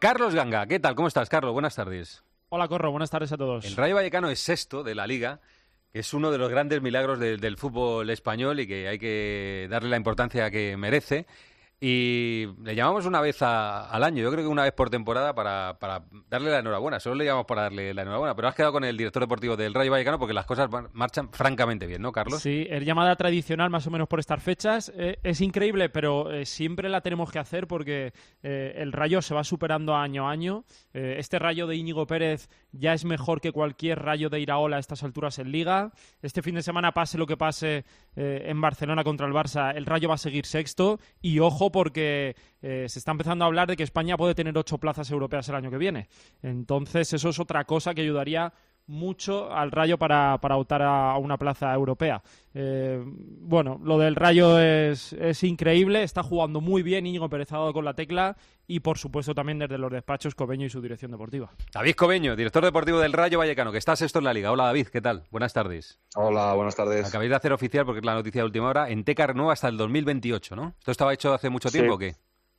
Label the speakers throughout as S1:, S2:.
S1: Carlos Ganga. ¿Qué tal? ¿Cómo estás, Carlos? Buenas tardes.
S2: Hola, Corro. Buenas tardes a todos.
S1: El Rayo Vallecano es sexto de la Liga, que es uno de los grandes milagros del fútbol español y que hay que darle la importancia que merece. Y le llamamos una vez al año, yo creo que una vez por temporada para darle la enhorabuena. Solo le llamamos para darle la enhorabuena, pero has quedado con el director deportivo del Rayo Vallecano porque las cosas marchan francamente bien, ¿no, Carlos?
S2: Sí, es llamada tradicional más o menos por estas fechas. Es increíble, pero siempre la tenemos que hacer porque el Rayo se va superando año a año. Este Rayo de Íñigo Pérez ya es mejor que cualquier Rayo de Iraola a estas alturas en Liga. Este fin de semana, pase lo que pase en Barcelona contra el Barça, el Rayo va a seguir sexto y ojo porque se está empezando a hablar de que España puede tener 8 plazas europeas el año que viene. Entonces eso es otra cosa que ayudaría mucho al Rayo para optar a una plaza europea. Bueno, lo del Rayo es increíble, está jugando muy bien, Íñigo Pérez ha dado con la tecla y por supuesto también desde los despachos Cobeño y su dirección deportiva.
S1: David Cobeño, director deportivo del Rayo Vallecano, que está sexto en la Liga. Hola David, ¿qué tal? Buenas tardes.
S3: Hola, buenas tardes.
S1: Acabáis de hacer oficial, porque es la noticia de última hora, Enteca renueva hasta el 2028, ¿no? ¿Esto estaba hecho hace mucho tiempo o qué?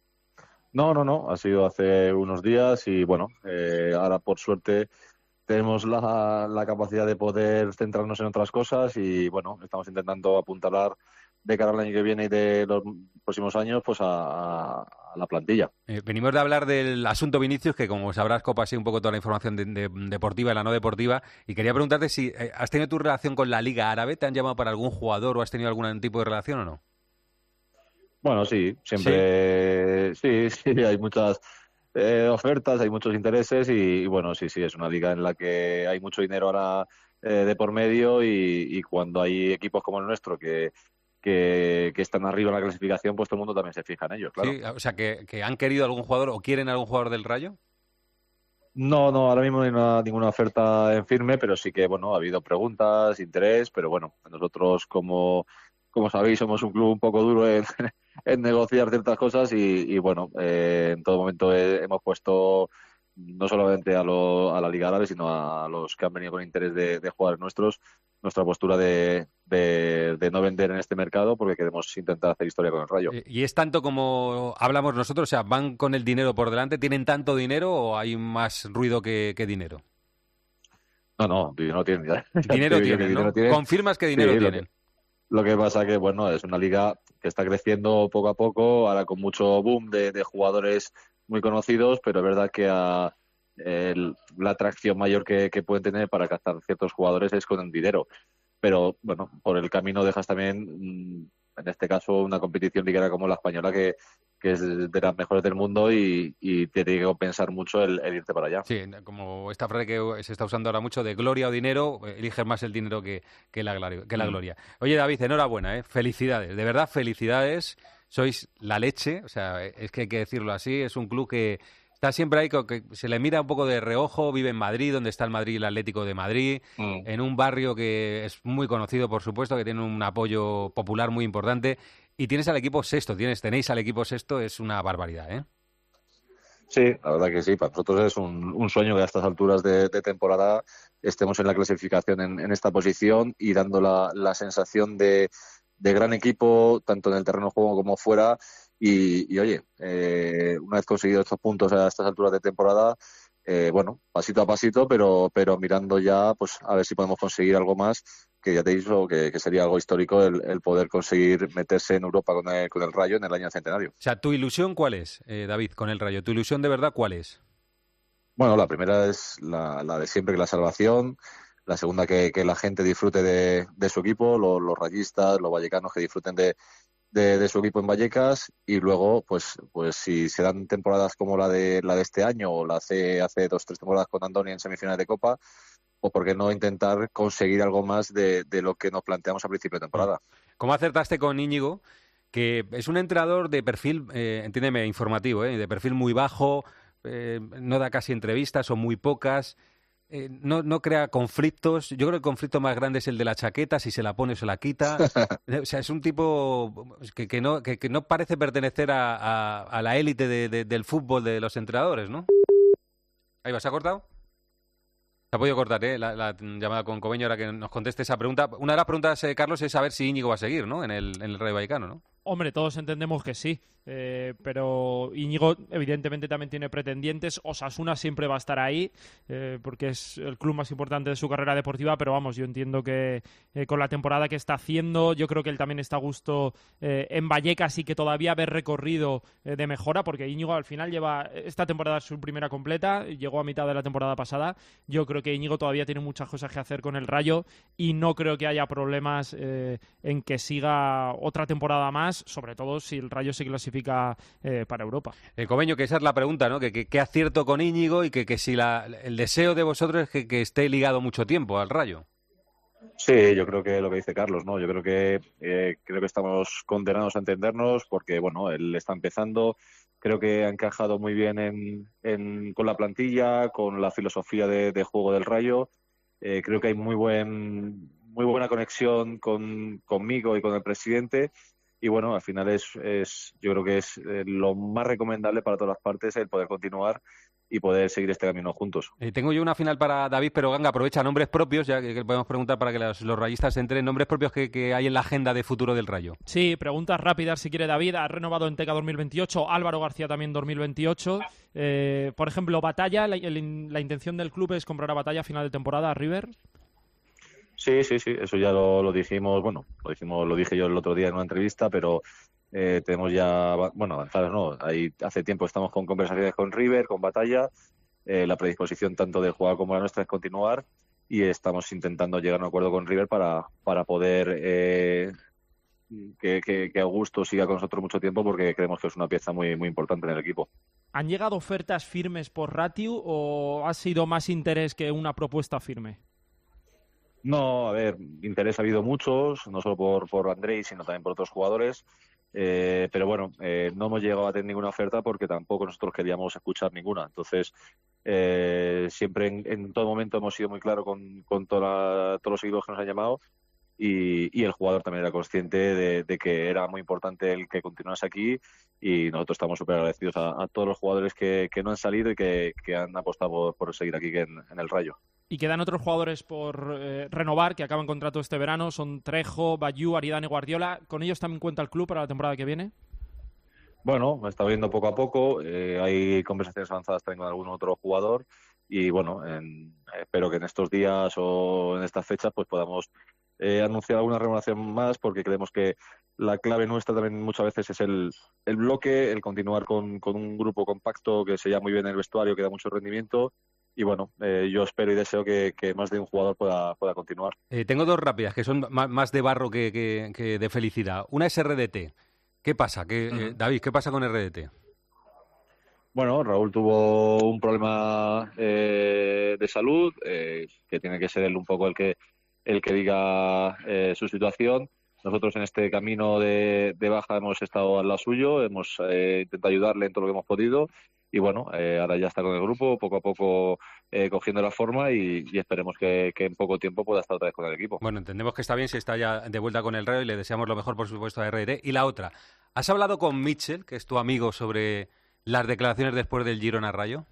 S3: No, ha sido hace unos días y bueno, ahora por suerte tenemos la capacidad de poder centrarnos en otras cosas y bueno, estamos intentando apuntalar de cara al año que viene y de los próximos años pues a la plantilla.
S1: Venimos de hablar del asunto Vinicius, que como sabrás, Copa ha sido un poco toda la información deportiva y la no deportiva, y quería preguntarte si has tenido tu relación con la Liga Árabe, ¿te han llamado para algún jugador o has tenido algún tipo de relación o no?
S3: Bueno, sí, siempre sí, hay muchas ofertas, hay muchos intereses y bueno, sí, es una liga en la que hay mucho dinero ahora de por medio y cuando hay equipos como el nuestro que están arriba en la clasificación, pues todo el mundo también se fija en ellos, claro.
S1: Sí, o sea, que han querido algún jugador o quieren algún jugador del Rayo.
S3: No, ahora mismo no hay ninguna oferta en firme, pero sí que, bueno, ha habido preguntas, interés, pero bueno, nosotros como sabéis, somos un club un poco duro en negociar ciertas cosas y bueno, en todo momento hemos puesto no solamente a la Liga Árabe, sino a los que han venido con interés de jugadores nuestros, nuestra postura de no vender en este mercado porque queremos intentar hacer historia con el Rayo.
S1: ¿Y es tanto como hablamos nosotros? O sea, ¿van con el dinero por delante? ¿Tienen tanto dinero o hay más ruido que dinero?
S3: No, dinero tienen.
S1: Dinero tienen, ¿no? ¿Confirmas que dinero tienen?
S3: Lo que pasa que, bueno, es una liga que está creciendo poco a poco, ahora con mucho boom de jugadores muy conocidos, pero es verdad que la atracción mayor que pueden tener para captar ciertos jugadores es con el dinero. Pero, bueno, por el camino dejas también, en este caso, una competición liguera como la española que es de las mejores del mundo y te tiene que compensar mucho el irte para allá.
S1: Sí, como esta frase que se está usando ahora mucho de gloria o dinero, eliges más el dinero que la gloria. Oye, David, enhorabuena, felicidades, de verdad, felicidades, sois la leche, o sea, es que hay que decirlo así, es un club que está siempre ahí, que se le mira un poco de reojo, vive en Madrid, donde está el Madrid, el Atlético de Madrid, en un barrio que es muy conocido, por supuesto, que tiene un apoyo popular muy importante, y tienes al equipo sexto, tenéis al equipo sexto, es una barbaridad, ¿eh?
S3: Sí, la verdad que sí, para nosotros es un sueño que a estas alturas de temporada estemos en la clasificación en esta posición y dando la sensación de gran equipo, tanto en el terreno de juego como fuera. Y oye, una vez conseguido estos puntos a estas alturas de temporada, bueno, pasito a pasito, pero mirando ya, pues a ver si podemos conseguir algo más, que ya te he dicho que sería algo histórico el poder conseguir meterse en Europa con el Rayo en el año centenario.
S1: O sea, ¿tu ilusión cuál es, David, con el Rayo? ¿Tu ilusión de verdad cuál es?
S3: Bueno, la primera es la de siempre, que la salvación. La segunda, que la gente disfrute de su equipo, los rayistas, los vallecanos que disfruten de su equipo en Vallecas, y luego pues si se dan temporadas como la de este año o la hace 2-3 temporadas con Andoni en semifinales de Copa, o por qué no intentar conseguir algo más de lo que nos planteamos a principio de temporada.
S1: ¿Cómo acertaste con Íñigo? Que es un entrenador de perfil, entiéndeme, informativo, de perfil muy bajo, no da casi entrevistas o muy pocas. No crea conflictos. Yo creo que el conflicto más grande es el de la chaqueta, si se la pone o se la quita. O sea, es un tipo que no parece pertenecer a la élite del fútbol de los entrenadores, ¿no? Ahí va, ¿se ha cortado? Se ha podido cortar, la llamada con Cobeño ahora que nos conteste esa pregunta. Una de las preguntas, Carlos, es saber si Íñigo va a seguir, ¿no? En el Rayo Vallecano, ¿no?
S2: Hombre, todos entendemos que sí, pero Íñigo evidentemente también tiene pretendientes. Osasuna siempre va a estar ahí, porque es el club más importante de su carrera deportiva, pero vamos, yo entiendo que con la temporada que está haciendo, yo creo que él también está a gusto en Vallecas y que todavía ve recorrido de mejora, porque Íñigo al final lleva esta temporada su primera completa, llegó a mitad de la temporada pasada. Yo creo que Íñigo todavía tiene muchas cosas que hacer con el Rayo y no creo que haya problemas en que siga otra temporada más, sobre todo si el Rayo se clasifica para Europa.
S1: Cobeño, que esa es la pregunta, ¿no? Que acierto con Íñigo y que si el deseo de vosotros es que esté ligado mucho tiempo al Rayo.
S3: Sí, yo creo que lo que dice Carlos, ¿no? Yo creo que estamos condenados a entendernos porque, bueno, él está empezando. Creo que ha encajado muy bien con la plantilla, con la filosofía de juego del Rayo. Creo que hay muy buena conexión conmigo y con el presidente. Y bueno, al final yo creo que es lo más recomendable para todas las partes el poder continuar y poder seguir este camino juntos.
S1: Tengo yo una final para David, pero Ganga, aprovecha nombres propios, ya que podemos preguntar para que los rayistas entren, nombres propios que hay en la agenda de futuro del Rayo.
S2: Sí, preguntas rápidas si quiere David. Ha renovado en Teca 2028, Álvaro García también 2028. Por ejemplo, Batalla, la intención del club es comprar a Batalla a final de temporada a River.
S3: Sí, eso ya lo dijimos, lo dije yo el otro día en una entrevista, pero tenemos ya, avanzados, ¿no? Ahí hace tiempo estamos con conversaciones con River, con Batalla, la predisposición tanto del jugador como la nuestra es continuar y estamos intentando llegar a un acuerdo con River para poder que Augusto siga con nosotros mucho tiempo porque creemos que es una pieza muy, muy importante en el equipo.
S2: ¿Han llegado ofertas firmes por Ratiu o ha sido más interés que una propuesta firme?
S3: No, a ver, interés ha habido muchos, no solo por Andrei, sino también por otros jugadores. Pero bueno, no hemos llegado a tener ninguna oferta porque tampoco nosotros queríamos escuchar ninguna. Entonces, siempre en todo momento hemos sido muy claros con todos los equipos que nos han llamado y el jugador también era consciente de que era muy importante el que continuase aquí y nosotros estamos súper agradecidos a todos los jugadores que no han salido y que han apostado por seguir aquí en el Rayo.
S2: Y quedan otros jugadores por renovar que acaban contrato este verano. Son Trejo, Bayú, Aridane, Guardiola. ¿Con ellos también cuenta el club para la temporada que viene?
S3: Bueno, me está viendo poco a poco. Hay conversaciones avanzadas también con algún otro jugador. Y bueno, espero que en estos días o en estas fechas pues podamos anunciar alguna renovación más porque creemos que la clave nuestra también muchas veces es el bloque, el continuar con un grupo compacto que se lleva muy bien en el vestuario, que da mucho rendimiento. Y bueno, yo espero y deseo que más de un jugador pueda continuar.
S1: Tengo dos rápidas, que son más de barro que de felicidad. Una es RDT. ¿Qué pasa? David, ¿qué pasa con RDT?
S3: Bueno, Raúl tuvo un problema de salud, que tiene que ser él un poco el que diga su situación. Nosotros en este camino de baja hemos estado al lado suyo, hemos intentado ayudarle en todo lo que hemos podido. Y bueno, ahora ya está con el grupo, poco a poco cogiendo la forma y esperemos que en poco tiempo pueda estar otra vez con el equipo.
S1: Bueno, entendemos que está bien si está ya de vuelta con el Rayo y le deseamos lo mejor, por supuesto, a RDT. Y la otra, ¿has hablado con Mitchell, que es tu amigo, sobre las declaraciones después del Girona Rayo?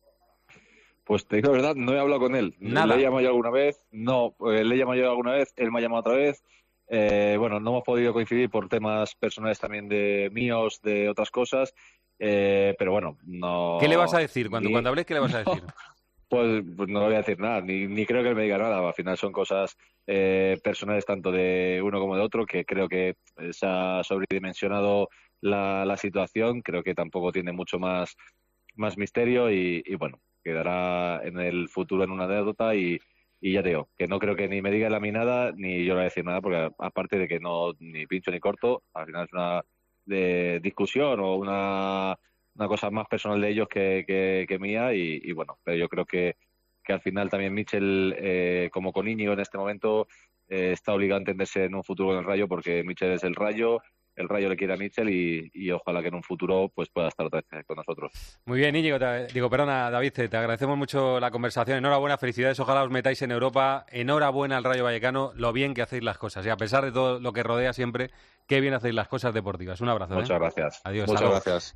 S3: Pues te digo la verdad, no he hablado con él.
S1: Nada.
S3: ¿Le he llamado yo alguna vez? No, le he llamado yo alguna vez, él me ha llamado otra vez. Bueno, no hemos podido coincidir por temas personales también de míos, de otras cosas. Pero bueno, no.
S1: ¿Qué le vas a decir? Cuando hables, ¿qué le vas a decir?
S3: Pues no le voy a decir nada, ni creo que él me diga nada. Al final son cosas personales tanto de uno como de otro, que creo que se ha sobredimensionado la situación. Creo que tampoco tiene mucho más misterio y bueno, quedará en el futuro en una anécdota y ya te digo, que no creo que ni me diga él a mí nada, ni yo le voy a decir nada, porque aparte de que no ni pincho ni corto, al final es una de discusión o una cosa más personal de ellos que mía y bueno, pero yo creo que al final también Mitchell, como con Íñigo en este momento, está obligado a entenderse en un futuro con el Rayo porque Mitchell es el Rayo le quiere a Mitchell y ojalá que en un futuro pues pueda estar otra vez con nosotros.
S1: Muy bien, Íñigo, David, te agradecemos mucho la conversación. Enhorabuena, felicidades, ojalá os metáis en Europa. Enhorabuena al Rayo Vallecano, lo bien que hacéis las cosas y a pesar de todo lo que rodea siempre, qué bien hacéis las cosas deportivas. Un abrazo.
S3: Muchas gracias.
S1: Adiós.
S3: Muchas gracias.